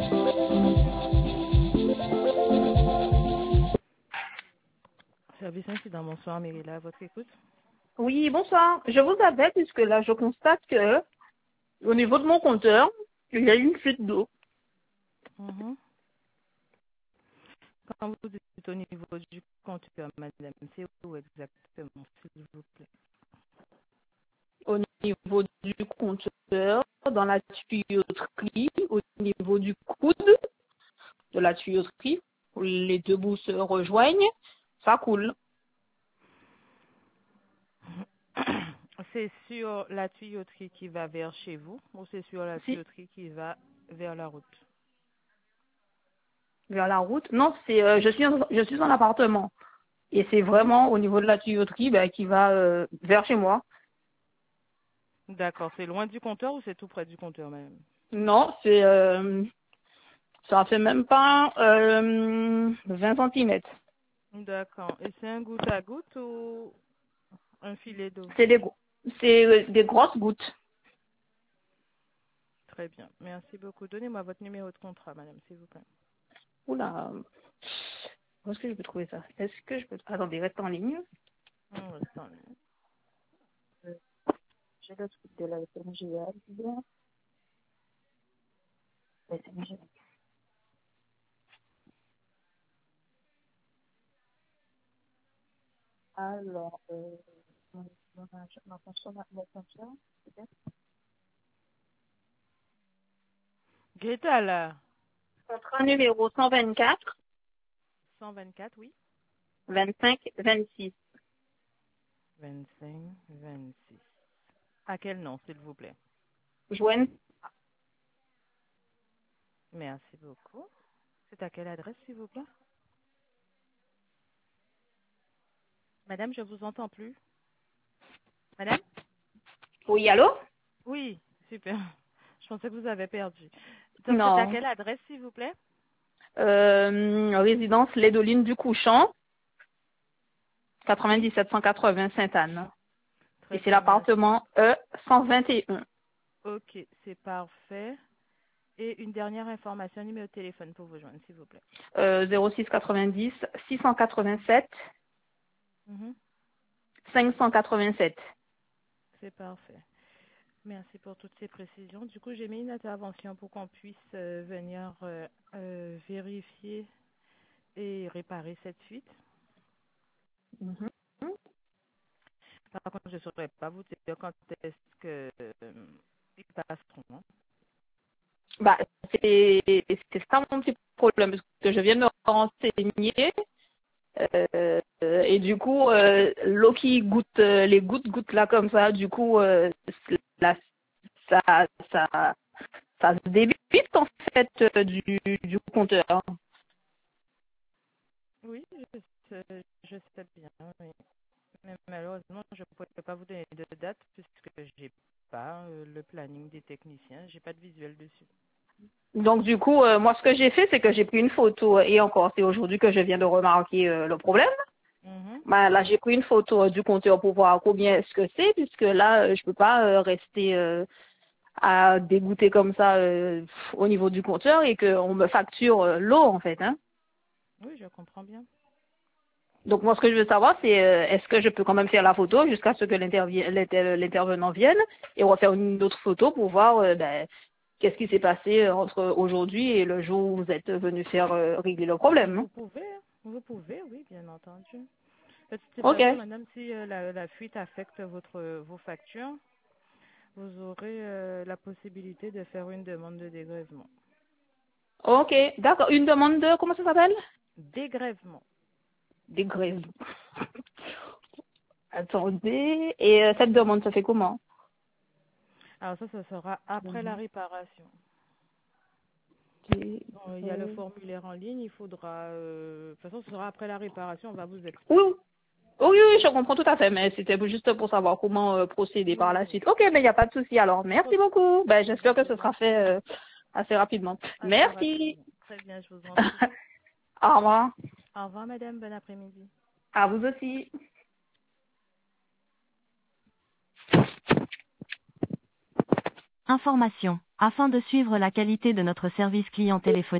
Service incident, bonsoir, Mérila, à votre écoute. Oui, bonsoir. Je vous appelle puisque là, je constate que au niveau de mon compteur, il y a une fuite d'eau. Mhm. Quand vous dites au niveau du compteur, madame, c'est où exactement, s'il vous plaît? Au niveau du compteur, dans la tuyauterie, au niveau du coude de la tuyauterie, où les deux bouts se rejoignent, ça coule. C'est sur la tuyauterie qui va vers chez vous ou c'est sur la Si, tuyauterie qui va vers la route? vers la route. Non, je suis en appartement. Et c'est vraiment au niveau de la tuyauterie qui va vers chez moi. D'accord, c'est loin du compteur ou c'est tout près du compteur, madame? Non, ça fait même pas 20 centimètres. D'accord. Et c'est un goutte à goutte ou un filet d'eau? C'est des grosses gouttes. Très bien. Merci beaucoup. Donnez-moi votre numéro de contrat, madame, s'il vous plaît. Oula, où est-ce que je peux trouver ça? Est-ce que je peux... Attendez, reste en ligne. Oui, attendez. J'ai le truc de la SNGL. La SNGL. Alors, ma consommation, peut-être. Greta, là. Contrat numéro 124, 124, oui. 25, 26. 25, 26. À quel nom, s'il vous plaît? Joanne, Merci beaucoup. C'est à quelle adresse, s'il vous plaît? Madame, je vous entends plus. Madame? oui, allô? Oui, super. Je pensais que vous avez perdu. Donc, c'est à Non. quelle adresse, s'il vous plaît? Résidence Lédoline du Couchant, 9780 Sainte-Anne. Et Très c'est bien, merci. l'appartement E121. Ok, c'est parfait. Et une dernière information, numéro de téléphone pour vous joindre, s'il vous plaît. 06 90 687 Mhm, 587. c'est parfait. Merci pour toutes ces précisions. Du coup, j'ai mis une intervention pour qu'on puisse venir vérifier et réparer cette fuite. Mhm. Par contre, je ne saurais pas vous dire quand est-ce que ils passeront. Hein. Bah, c'est ça mon petit problème, parce que je viens de me renseigner. Et du coup, l'eau qui goûte, les gouttes là comme ça, du coup, là, ça, ça, ça se débite en fait du compteur. Oui, je sais bien. Oui. Mais malheureusement, je ne pourrais pas vous donner de date puisque j'ai pas le planning des techniciens. J'ai pas de visuel dessus. Donc du coup, moi ce que j'ai fait, c'est que j'ai pris une photo, et encore, c'est aujourd'hui que je viens de remarquer le problème. Mhm. Bah, là, j'ai pris une photo du compteur pour voir combien est-ce que c'est, puisque là, je peux pas rester à dégoûter comme ça au niveau du compteur et qu'on me facture l'eau en fait. Hein. Oui, je comprends bien. Donc moi, ce que je veux savoir, c'est est-ce que je peux quand même faire la photo jusqu'à ce que l'intervenant vienne et refaire une autre photo pour voir qu'est-ce qui s'est passé entre aujourd'hui et le jour où vous êtes venu faire régler le problème. Hein. Vous pouvez, oui, bien entendu. De toute Ok, façon, madame, si la fuite affecte vos factures, vous aurez la possibilité de faire une demande de dégrèvement. ok, d'accord. Une demande de, comment ça s'appelle? Dégrèvement. Des grèves. Attendez, et cette demande se fait comment? Alors ça sera après la réparation. Des Bon, il y a le grèves. formulaire en ligne, il faudra... de toute façon, ce sera après la réparation, on va vous Oui, expliquer. oui, oui, je comprends tout à fait, mais c'était juste pour savoir comment procéder Oui, par la oui. suite. Ok, mais il n'y a pas de souci alors. Pas Merci de beaucoup. Ben, j'espère que souci. ce sera fait assez rapidement. Assez Merci. rapidement. Très bien, je vous en prie. Au revoir. Au revoir, madame. Bon après-midi. À vous aussi. Information. Afin de suivre la qualité de notre service client téléphonique,